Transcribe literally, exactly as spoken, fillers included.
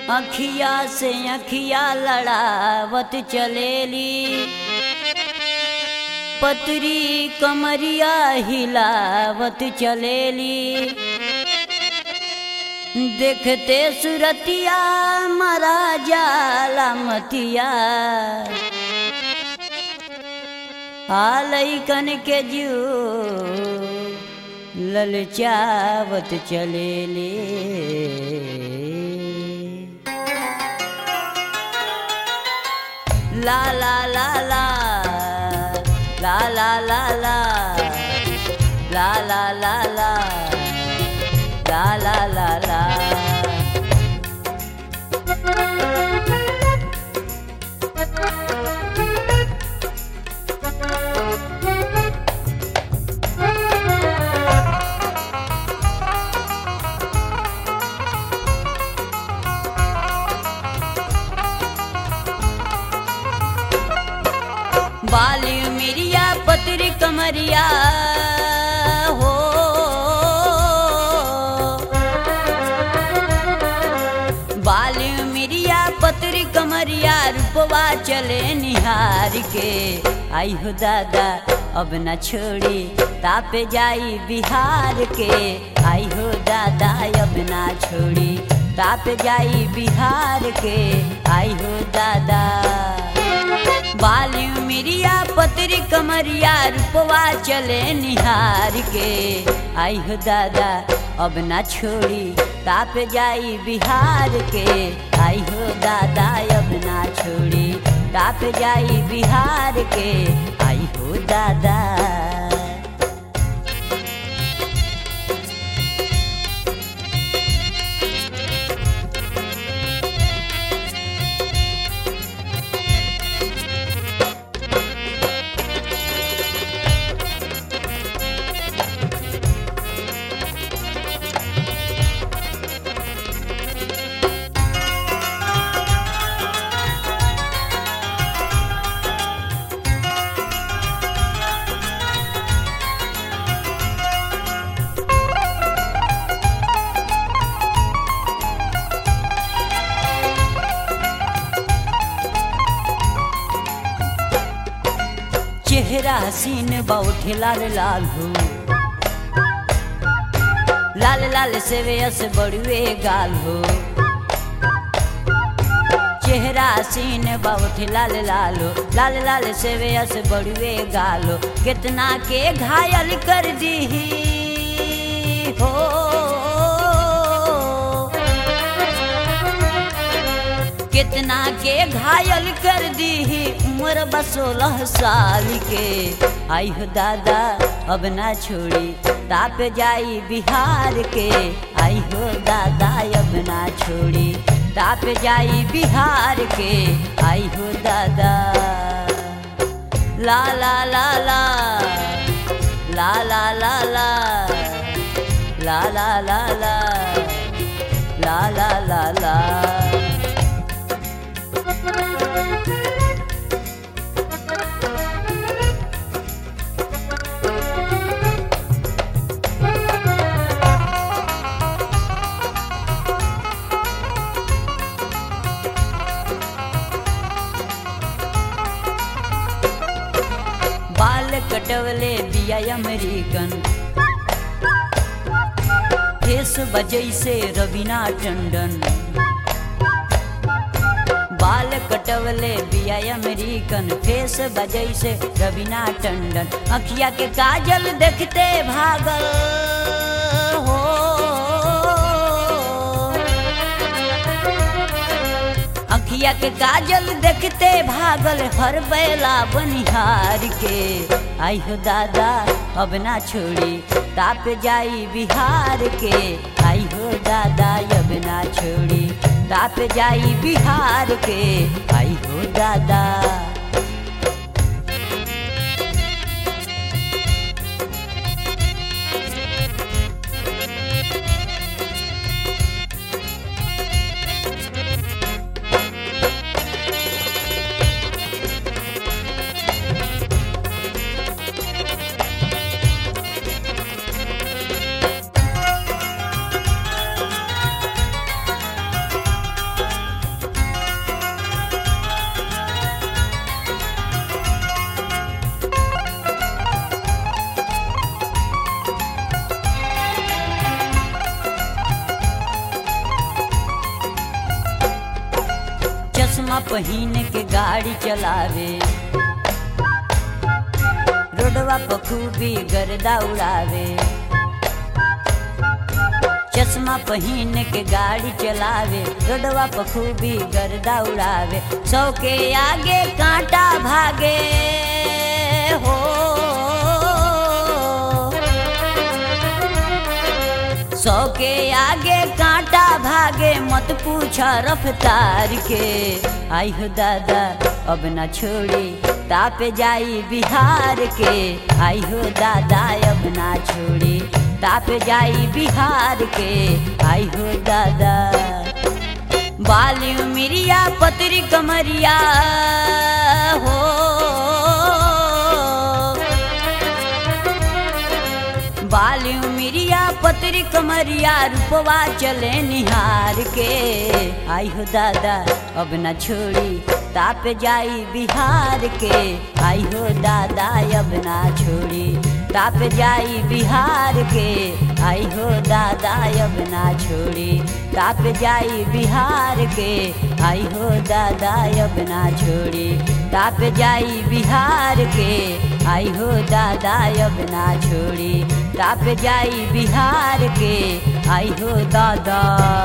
अखिया से अखिया लड़ावत चलेली, पतरी कमरिया हिलावत चलेली। देखते सुरतिया मरा जाला मतिया, आलैकन के जू ललचावत चलेली। ला ला ला ला ला ला ला ला ला ला ला ला ला ला ला ला। बाली मिरिया पतरी कमरिया हो, बाली मिरिया पतरी कमरिया रूपवा चले निहार के। आई हो दादा अब न छोड़ी तापे जाई बिहार के। आई हो दादा अब न छोड़ी तापे जाई बिहार के। आई हो दादा बाली मिरिया पतरी कमरिया रूपवा चले निहार के। आई हो दादा अब न छोड़ी ताप जाई बिहार के। आई हो दादा अब न छोड़ी ताप जाई बिहार के। आई हो दादा चेहरा हसीन बाउठे लाल लाल हो, लाल लाल से वेस बड़ुए गाल हो। चेहरा हसीन बाउठे लाल लाल हो, लाल लाल से वेस बड़ुए गाल हो। कितना के घायल कर दी हो, कितना के घायल कर दी। उम्र बसोलह साल के। आई हो दादा अब ना छोड़ी ताप जाई बिहार के। आई हो दादा अब ना छोड़ी ताप जाई बिहार के। आई हो दादा ला ला ला ला ला ला ला ला ला ला ला ला ला ला ला ला। बाल कटवले बिया अमेरिकन, फेस बजई से रवीना टंडन। बाल कटवले बिया अमेरिकन, फेस बजई से रवीना टंडन। अखिया के काजल देखते भागल हो, अखिया के काजल देखते भागल हर बेला बनिहार के। आई हो दादा अब ना छोड़ी ताप जाई बिहार के। आई हो दादा अब ना छोड़ी ताप जाई बिहार के। आई हो दादा चश्मा पहिन के गाड़ी चलावे, रोडवा पर खूबी गर्दा उड़ावे। चश्मा पहिन के गाड़ी चलावे, रोडवा पर खूबी गर्दा उड़ावे। सौ के आगे कांटा भागे हो, सौ के आगे कांटा भागे, मत पूछा रफ्तार के। आई हो दादा अब ना छोड़ी, ताप जाई बिहार के। आई हो दादा अब ना छोड़ी, ताप जाई बिहार के। आई हो दादा बाली मिरिया पतरी कमरिया हो, बाली मिरिया पतरी कमरिया, रूपवा चले निहार के। आई हो दादा अब न छोड़ी, ताप जाई बिहार के। आई हो दादा अब ना छोड़ी, ताप जाई बिहार के। आई हो दादा अब ना छोड़ी, ताप जाई बिहार के। आई हो दादा अब ना छोड़ी, ताप जाई बिहार के। आई हो दादा अब ना छोड़ी, ताप जाई बिहार के। आई हो दादा।